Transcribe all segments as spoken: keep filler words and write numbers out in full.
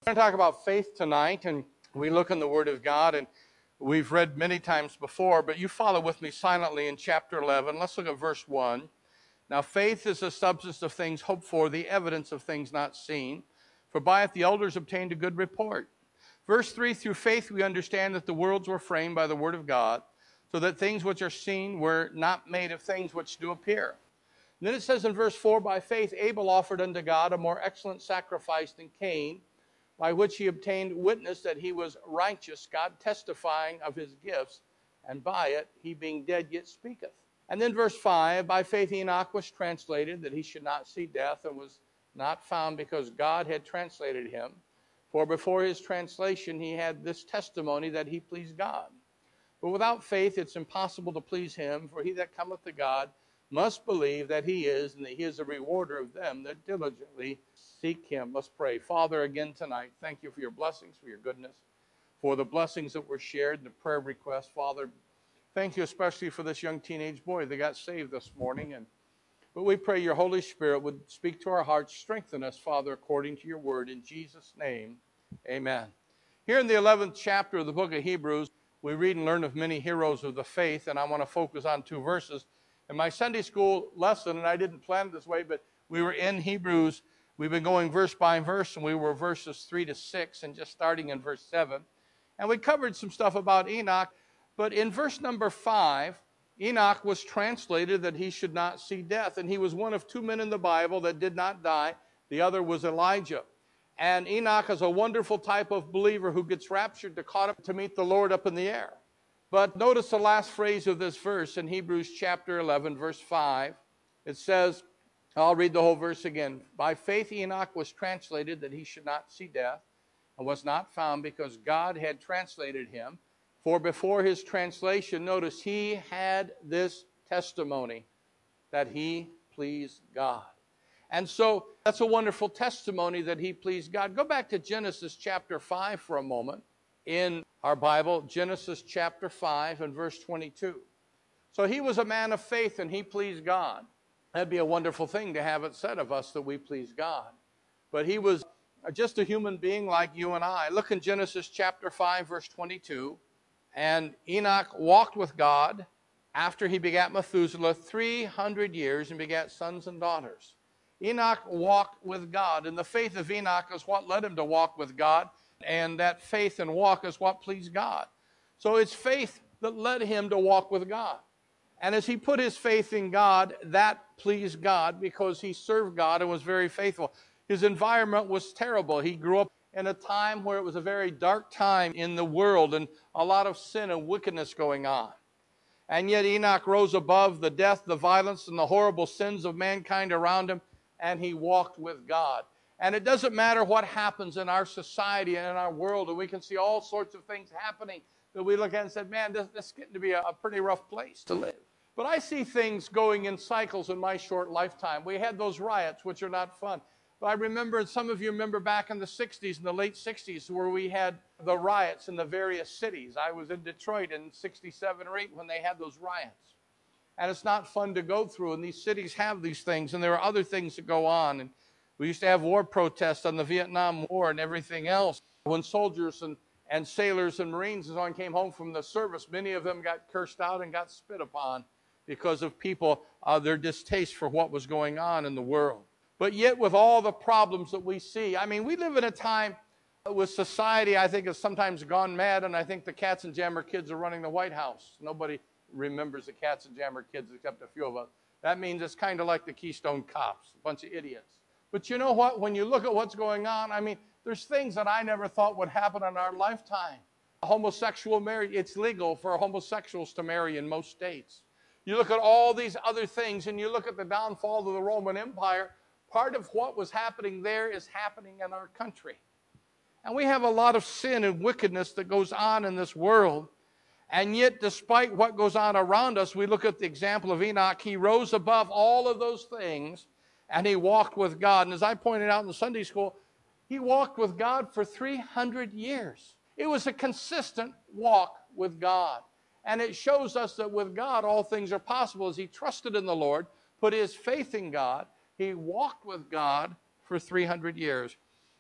We're going to talk about faith tonight, and we look in the Word of God, and we've read many times before, but you follow with me silently in chapter eleven. Let's look at verse one. Now, faith is the substance of things hoped for, the evidence of things not seen. For by it the elders obtained a good report. Verse three, through faith we understand that the worlds were framed by the Word of God, so that things which are seen were not made of things which do appear. And then it says in verse four, by faith Abel offered unto God a more excellent sacrifice than Cain, by which he obtained witness that he was righteous, God testifying of his gifts, and by it he being dead yet speaketh. And then verse five, by faith Enoch was translated, that he should not see death, and was not found because God had translated him. For before his translation he had this testimony that he pleased God. But without faith it's impossible to please him, for he that cometh to God must believe that he is, and that he is a rewarder of them that diligently seek him. Let's pray. Father, again tonight, thank you for your blessings, for your goodness, for the blessings that were shared in the prayer request. Father, thank you especially for this young teenage boy that got saved this morning. And but we pray your Holy Spirit would speak to our hearts, strengthen us, Father, according to your word. In Jesus' name, amen. Here in the eleventh chapter of the book of Hebrews, we read and learn of many heroes of the faith, and I want to focus on two verses. In my Sunday school lesson, and I didn't plan it this way, but we were in Hebrews. We've been going verse by verse, and we were verses three to six, and just starting in verse seven. And we covered some stuff about Enoch, but in verse number five, Enoch was translated that he should not see death, and he was one of two men in the Bible that did not die. The other was Elijah. And Enoch is a wonderful type of believer who gets raptured to caught up to meet the Lord up in the air. But notice the last phrase of this verse in Hebrews chapter eleven, verse five. It says, I'll read the whole verse again. By faith Enoch was translated that he should not see death, and was not found because God had translated him. For before his translation, notice, he had this testimony that he pleased God. And so that's a wonderful testimony that he pleased God. Go back to Genesis chapter five for a moment in our Bible, Genesis chapter five and verse twenty-two. So he was a man of faith and he pleased God. That'd be a wonderful thing to have it said of us that we please God. But he was just a human being like you and I. Look in Genesis chapter five, verse twenty-two. And Enoch walked with God after he begat Methuselah three hundred years and begat sons and daughters. Enoch walked with God, and the faith of Enoch is what led him to walk with God, and that faith and walk is what pleased God. So it's faith that led him to walk with God. And as he put his faith in God, that pleased God because he served God and was very faithful. His environment was terrible. He grew up in a time where it was a very dark time in the world and a lot of sin and wickedness going on. And yet Enoch rose above the death, the violence, and the horrible sins of mankind around him, and he walked with God. And it doesn't matter what happens in our society and in our world, and we can see all sorts of things happening that we look at and say, man, this, this is getting to be a, a pretty rough place to live. But I see things going in cycles in my short lifetime. We had those riots, which are not fun. But I remember, and some of you remember back in the sixties, in the late sixties, where we had the riots in the various cities. I was in Detroit in sixty-seven or eight when they had those riots. And it's not fun to go through, and these cities have these things, and there are other things that go on. And we used to have war protests on the Vietnam War and everything else. When soldiers and, and sailors and Marines and so on came home from the service, many of them got cursed out and got spit upon because of people, uh, their distaste for what was going on in the world. But yet with all the problems that we see, I mean, we live in a time with society, I think, has sometimes gone mad, and I think the Katzenjammer kids are running the White House. Nobody remembers the Katzenjammer kids except a few of us. That means it's kind of like the Keystone Cops, a bunch of idiots. But you know what? When you look at what's going on, I mean, there's things that I never thought would happen in our lifetime. Homosexual marriage, it's legal for homosexuals to marry in most states. You look at all these other things, and you look at the downfall of the Roman Empire. Part of what was happening there is happening in our country. And we have a lot of sin and wickedness that goes on in this world. And yet, despite what goes on around us, we look at the example of Enoch. He rose above all of those things, and he walked with God. And as I pointed out in the Sunday school, he walked with God for three hundred years. It was a consistent walk with God. And it shows us that with God, all things are possible. As he trusted in the Lord, put his faith in God, he walked with God for three hundred years.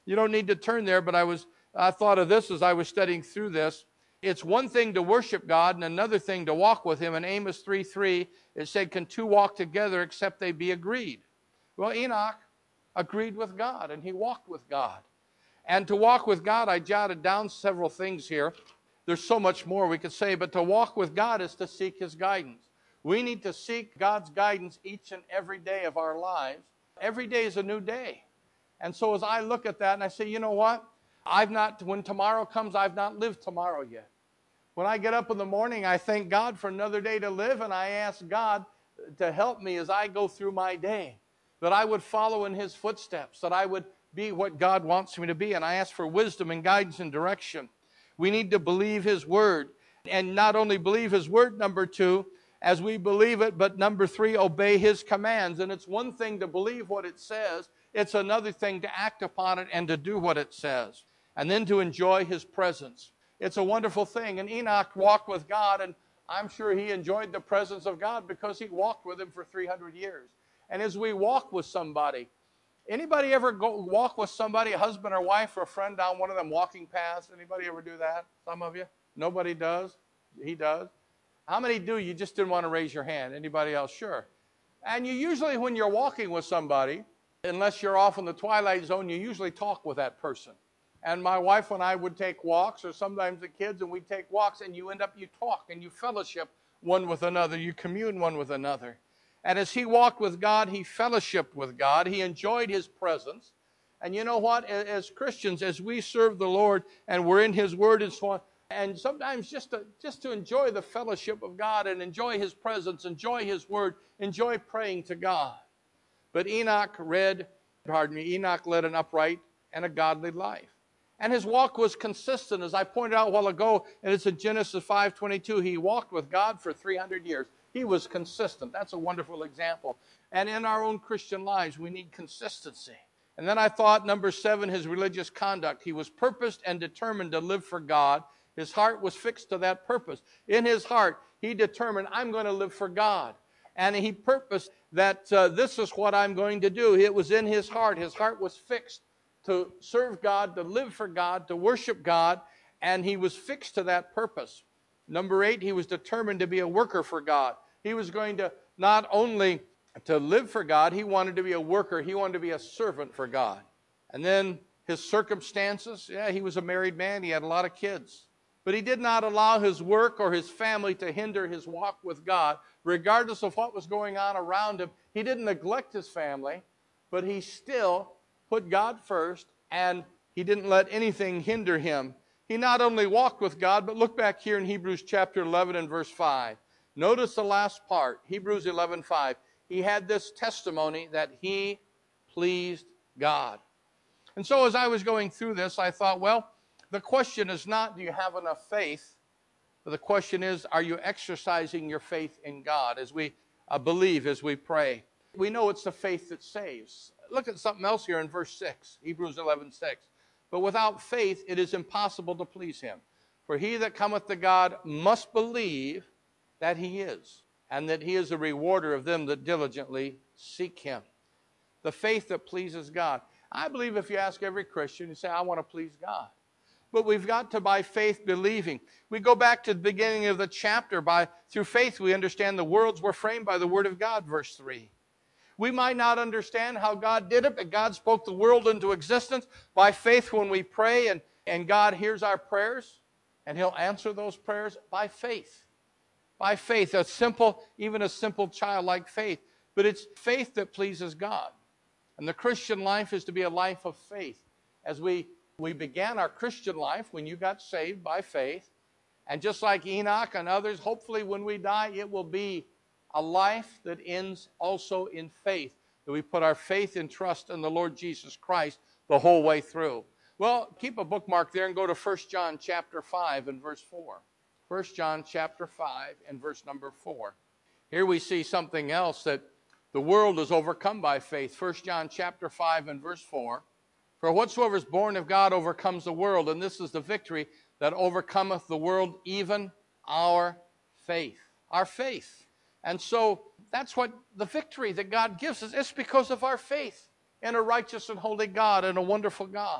You don't need to turn there, but I was I thought of this as I was studying through this. It's one thing to worship God and another thing to walk with him. In Amos three three, it said, can two walk together except they be agreed? Well, Enoch agreed with God, and he walked with God. And to walk with God, I jotted down several things here. There's so much more we could say, but to walk with God is to seek his guidance. We need to seek God's guidance each and every day of our lives. Every day is a new day. And so as I look at that and I say, you know what? I've not, when tomorrow comes, I've not lived tomorrow yet. When I get up in the morning, I thank God for another day to live, and I ask God to help me as I go through my day, that I would follow in his footsteps, that I would be what God wants me to be, and I ask for wisdom and guidance and direction. We need to believe his word, and not only believe his word, number two, as we believe it, but number three, obey his commands. And it's one thing to believe what it says, it's another thing to act upon it and to do what it says, and then to enjoy his presence. It's a wonderful thing. And Enoch walked with God, and I'm sure he enjoyed the presence of God because he walked with him for three hundred years. And as we walk with somebody, anybody ever go walk with somebody, a husband or wife or a friend down one of them walking paths? Anybody ever do that? Some of you? Nobody does? He does? How many do? You just didn't want to raise your hand. Anybody else? Sure. And you usually, when you're walking with somebody, unless you're off in the twilight zone, you usually talk with that person. And my wife and I would take walks, or sometimes the kids, and we'd take walks, and you end up, you talk, and you fellowship one with another. You commune one with another. And as he walked with God, he fellowshiped with God. He enjoyed his presence. And you know what? As Christians, as we serve the Lord, and we're in his word and so on, and sometimes just to, just to enjoy the fellowship of God and enjoy his presence, enjoy his word, enjoy praying to God. But Enoch read, pardon me, Enoch led an upright and a godly life. And his walk was consistent, as I pointed out a while ago, and it's in Genesis five twenty-two. He walked with God for three hundred years. He was consistent. That's a wonderful example. And in our own Christian lives, we need consistency. And then I thought, number seven, his religious conduct. He was purposed and determined to live for God. His heart was fixed to that purpose. In his heart, he determined, I'm going to live for God. And he purposed that uh, this is what I'm going to do. It was in his heart. His heart was fixed to serve God, to live for God, to worship God, and he was fixed to that purpose. Number eight, he was determined to be a worker for God. He was going to not only to live for God, he wanted to be a worker. He wanted to be a servant for God. And then his circumstances, yeah, he was a married man. He had a lot of kids. But he did not allow his work or his family to hinder his walk with God. Regardless of what was going on around him, he didn't neglect his family, but he still put God first, and he didn't let anything hinder him. He not only walked with God, but look back here in Hebrews chapter eleven and verse five. Notice the last part, Hebrews eleven five. He had this testimony that he pleased God. And so as I was going through this, I thought, well, the question is not, do you have enough faith? But the question is, are you exercising your faith in God as we uh, believe, as we pray? We know it's the faith that saves. Look at something else here in verse six, Hebrews eleven six. But without faith it is impossible to please him. For he that cometh to God must believe that he is, and that he is a rewarder of them that diligently seek him. The faith that pleases God. I believe if you ask every Christian, you say, I want to please God. But we've got to, by faith, believing. We go back to the beginning of the chapter. By through faith we understand the worlds were framed by the word of God, verse three. We might not understand how God did it, but God spoke the world into existence. By faith, when we pray and, and God hears our prayers, and he'll answer those prayers by faith. By faith, a simple, even a simple childlike faith. But it's faith that pleases God. And the Christian life is to be a life of faith. As we, we began our Christian life when you got saved by faith, and just like Enoch and others, hopefully when we die, it will be a life that ends also in faith, that we put our faith and trust in the Lord Jesus Christ the whole way through. Well, keep a bookmark there and go to First John chapter five and verse four. First John chapter five and verse number four. Here we see something else, that the world is overcome by faith. First John chapter five and verse four. For whatsoever is born of God overcomes the world, and this is the victory that overcometh the world, even our faith. Our faith. And so that's what the victory that God gives us. It's because of our faith in a righteous and holy God and a wonderful God.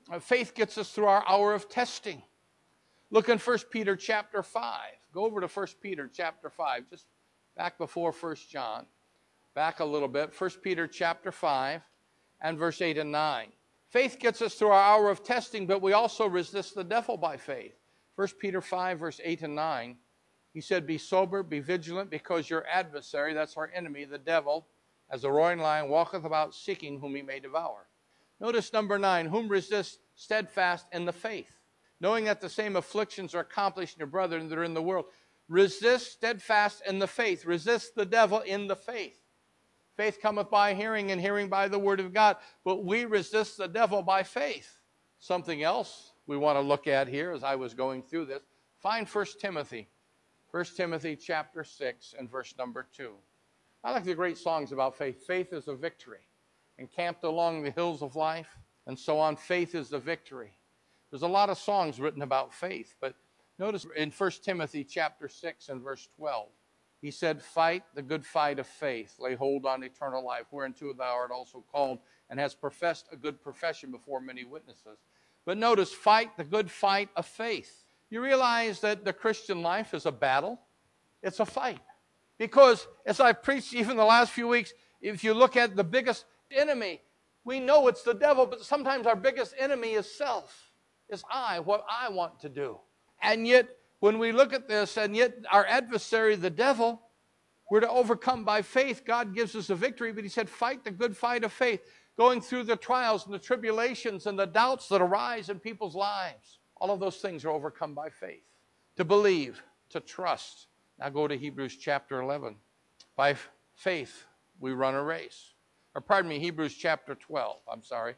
Faith gets us through our hour of testing. Look in First Peter chapter five. Go over to First Peter chapter five, just back before First John. Back a little bit. First Peter chapter five and verse eight and nine. Faith gets us through our hour of testing, but we also resist the devil by faith. First Peter five, verse eight and nine. He said, be sober, be vigilant, because your adversary, that's our enemy, the devil, as a roaring lion, walketh about seeking whom he may devour. Notice number nine, whom resist steadfast in the faith, knowing that the same afflictions are accomplished in your brethren that are in the world. Resist steadfast in the faith. Resist the devil in the faith. Faith cometh by hearing, and hearing by the word of God. But we resist the devil by faith. Something else we want to look at here as I was going through this. Find First Timothy. First Timothy chapter six and verse number two. I like the great songs about faith. Faith is a victory. Encamped along the hills of life, and so on. Faith is the victory. There's a lot of songs written about faith, but notice in First Timothy chapter six and verse twelve, he said, fight the good fight of faith, lay hold on eternal life, whereunto thou art also called, and hast professed a good profession before many witnesses. But notice, fight the good fight of faith. You realize that the Christian life is a battle? It's a fight. Because as I've preached even the last few weeks, if you look at the biggest enemy, we know it's the devil, but sometimes our biggest enemy is self, is I, what I want to do. And yet, when we look at this, and yet our adversary, the devil, we're to overcome by faith. God gives us a victory, but he said, fight the good fight of faith, going through the trials and the tribulations and the doubts that arise in people's lives. All of those things are overcome by faith. To believe, to trust. Now go to Hebrews chapter eleven. By faith, we run a race. Or pardon me, Hebrews chapter twelve, I'm sorry.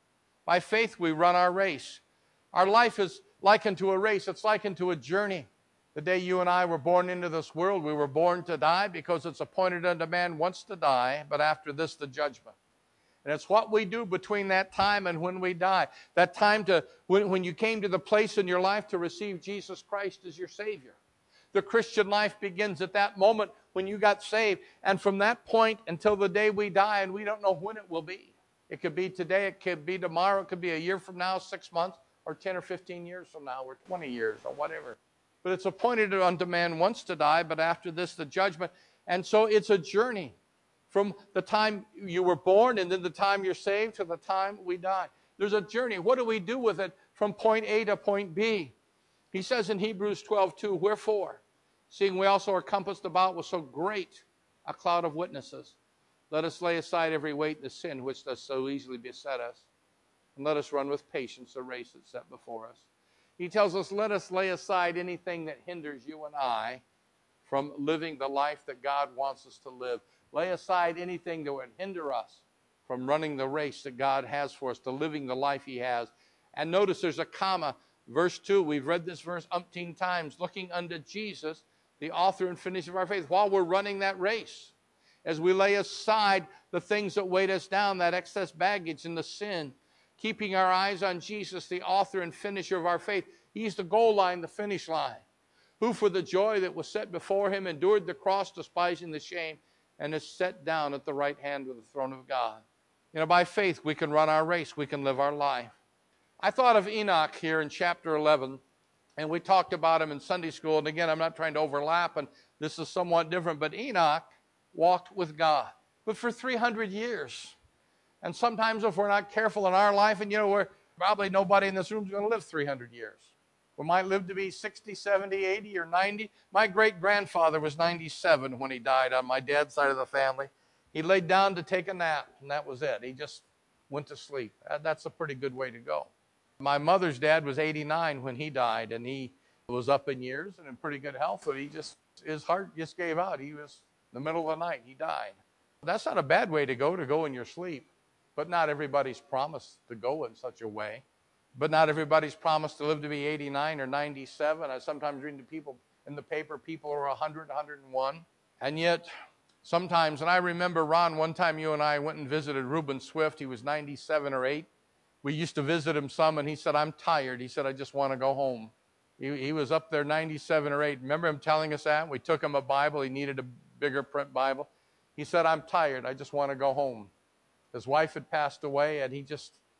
By faith, we run our race. Our life is likened to a race. It's likened to a journey. The day you and I were born into this world, we were born to die, because it's appointed unto man once to die, but after this, the judgment. And it's what we do between that time and when we die. That time to when, when you came to the place in your life to receive Jesus Christ as your Savior. The Christian life begins at that moment when you got saved. And from that point until the day we die, and we don't know when it will be. It could be today, it could be tomorrow, it could be a year from now, six months, or ten or fifteen years from now, or twenty years, or whatever. But it's appointed unto man once to die, but after this, the judgment. And so it's a journey from the time you were born and then the time you're saved to the time we die. There's a journey. What do we do with it from point A to point B? He says in Hebrews twelve two, wherefore, seeing we also are compassed about with so great a cloud of witnesses, let us lay aside every weight and the sin which does so easily beset us, and let us run with patience the race that's set before us. He tells us, let us lay aside anything that hinders you and I from living the life that God wants us to live. Lay aside anything that would hinder us from running the race that God has for us, to living the life he has. And notice there's a comma. Verse two, we've read this verse umpteen times, looking unto Jesus, the author and finisher of our faith, while we're running that race. As we lay aside the things that weight us down, that excess baggage and the sin, keeping our eyes on Jesus, the author and finisher of our faith. He's the goal line, the finish line. Who for the joy that was set before him endured the cross, despising the shame, and is set down at the right hand of the throne of God. You know, by faith we can run our race, we can live our life. I thought of Enoch here in chapter eleven, and we talked about him in Sunday school. And again, I'm not trying to overlap, and this is somewhat different, but Enoch walked with God, but for three hundred years. And sometimes if we're not careful in our life, and you know, we're probably nobody in this room is going to live three hundred years. We might live to be sixty, seventy, eighty, or ninety. My great-grandfather was ninety-seven when he died on my dad's side of the family. He laid down to take a nap, and that was it. He just went to sleep. That's a pretty good way to go. My mother's dad was eighty-nine when he died, and he was up in years and in pretty good health, but he just, his heart just gave out. He was in the middle of the night. He died. That's not a bad way to go, to go in your sleep. But not everybody's promised to go in such a way. But not everybody's promised to live to be eighty-nine or ninety-seven. I sometimes read to people in the paper, people are one hundred, one hundred one. And yet, sometimes, and I remember, Ron, one time you and I went and visited Reuben Swift. He was ninety-seven or eight. We used to visit him some, and he said, I'm tired. He said, I just want to go home. He, he was up there ninety-seven or eight. Remember him telling us that? We took him a Bible. He needed a bigger print Bible. He said, I'm tired. I just want to go home. His wife had passed away, and he just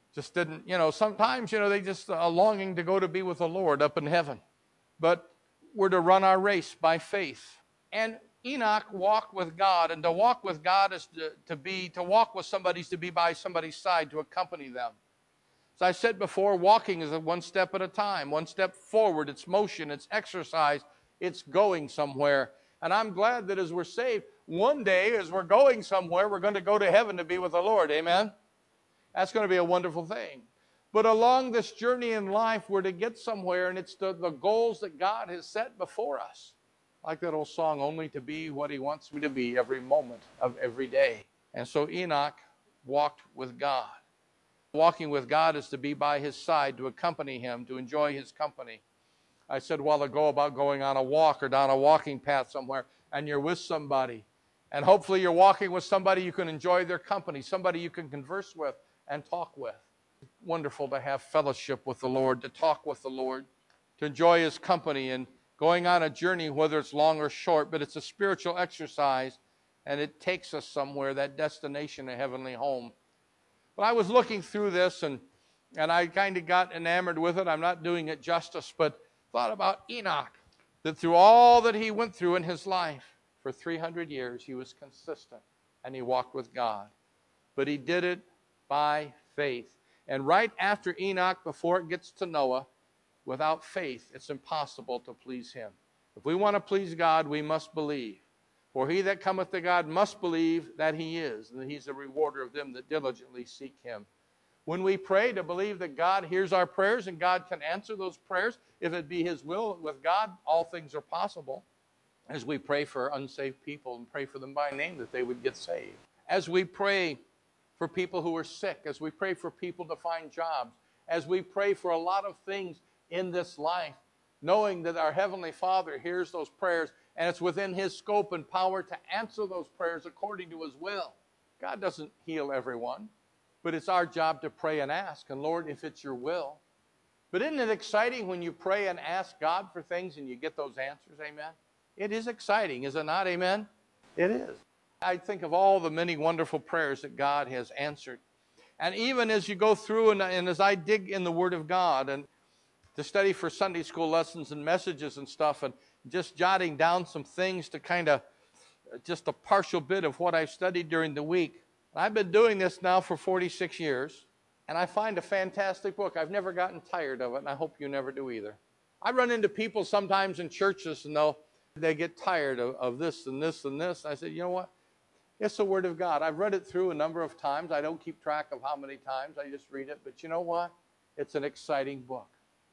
Just didn't, you know, sometimes, you know, they just are longing to go to be with the Lord up in heaven. But we're to run our race by faith. And Enoch walked with God, and to walk with God is to, to be, to walk with somebody is to be by somebody's side, to accompany them. As I said before, walking is a one step at a time, one step forward. It's motion, it's exercise, it's going somewhere. And I'm glad that as we're saved, one day as we're going somewhere, we're going to go to heaven to be with the Lord. Amen? That's going to be a wonderful thing. But along this journey in life, we're to get somewhere, and it's the, the goals that God has set before us. Like that old song, only to be what he wants me to be every moment of every day. And so Enoch walked with God. Walking with God is to be by his side, to accompany him, to enjoy his company. I said a while ago about going on a walk or down a walking path somewhere, and you're with somebody. And hopefully you're walking with somebody you can enjoy their company, somebody you can converse with and talk with. It's wonderful to have fellowship with the Lord, to talk with the Lord, to enjoy his company, and going on a journey, whether it's long or short, but it's a spiritual exercise, and it takes us somewhere, that destination, a heavenly home. But I was looking through this, and, and I kind of got enamored with it. I'm not doing it justice, but thought about Enoch, that through all that he went through in his life, for three hundred years, he was consistent, and he walked with God. But he did it by faith. And right after Enoch, before it gets to Noah, without faith, it's impossible to please him. If we want to please God, we must believe. For he that cometh to God must believe that he is, and that he's a rewarder of them that diligently seek him. When we pray, to believe that God hears our prayers and God can answer those prayers, if it be his will, with God, all things are possible. As we pray for unsaved people and pray for them by name that they would get saved. As we pray for people who are sick, as we pray for people to find jobs, as we pray for a lot of things in this life, knowing that our Heavenly Father hears those prayers, and it's within his scope and power to answer those prayers according to his will. God doesn't heal everyone, but it's our job to pray and ask, and Lord, if it's your will. But isn't it exciting when you pray and ask God for things and you get those answers? Amen? It is exciting, is it not? Amen? It is. I think of all the many wonderful prayers that God has answered. And even as you go through and, and as I dig in the Word of God and to study for Sunday school lessons and messages and stuff, and just jotting down some things to kind of, just a partial bit of what I've studied during the week. I've been doing this now for forty-six years, and I find a fantastic book. I've never gotten tired of it, and I hope you never do either. I run into people sometimes in churches, and they'll, they get tired of, of this and this and this. I said, you know what? It's the Word of God. I've read it through a number of times. I don't keep track of how many times. I just read it. But you know what? It's an exciting book.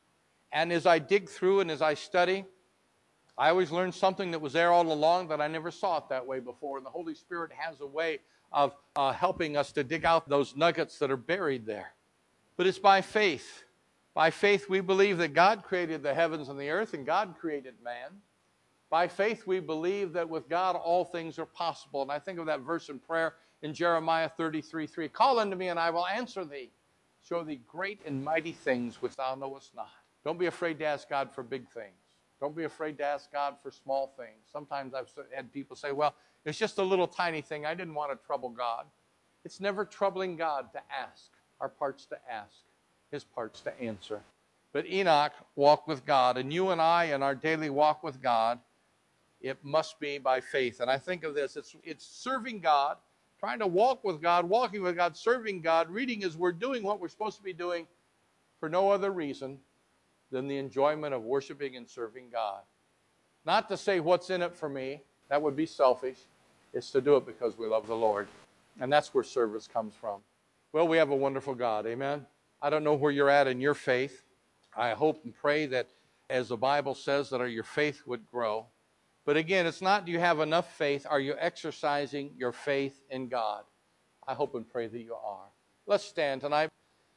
And as I dig through and as I study, I always learn something that was there all along that I never saw it that way before. And the Holy Spirit has a way of uh, helping us to dig out those nuggets that are buried there. But it's by faith. By faith we believe that God created the heavens and the earth, and God created man. By faith we believe that with God all things are possible. And I think of that verse in prayer in Jeremiah thirty-three three. Call unto me and I will answer thee. Show thee great and mighty things which thou knowest not. Don't be afraid to ask God for big things. Don't be afraid to ask God for small things. Sometimes I've had people say, well, it's just a little tiny thing. I didn't want to trouble God. It's never troubling God to ask. Our part's to ask. His part's to answer. But Enoch walked with God, and you and I in our daily walk with God, it must be by faith. And I think of this, it's, it's serving God, trying to walk with God, walking with God, serving God, reading His Word, doing what we're supposed to be doing for no other reason than the enjoyment of worshiping and serving God. Not to say what's in it for me, that would be selfish. It's to do it because we love the Lord. And that's where service comes from. Well, we have a wonderful God, amen? I don't know where you're at in your faith. I hope and pray that, as the Bible says, that your faith would grow. But again, it's not do you have enough faith, are you exercising your faith in God? I hope and pray that you are. Let's stand tonight.